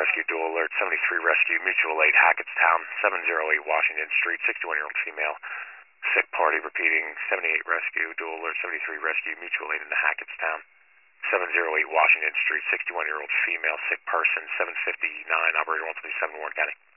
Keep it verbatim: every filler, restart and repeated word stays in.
Rescue, dual alert, seventy-three Rescue, Mutual Aid, Hackettstown, seven oh eight Washington Street, sixty-one-year-old female, sick party, repeating, seventy-eight Rescue, dual alert, seventy-three Rescue, Mutual Aid in the Hackettstown, seven oh eight Washington Street, sixty-one-year-old female, sick person, seven fifty-nine, operator one twenty-seven, Warren County.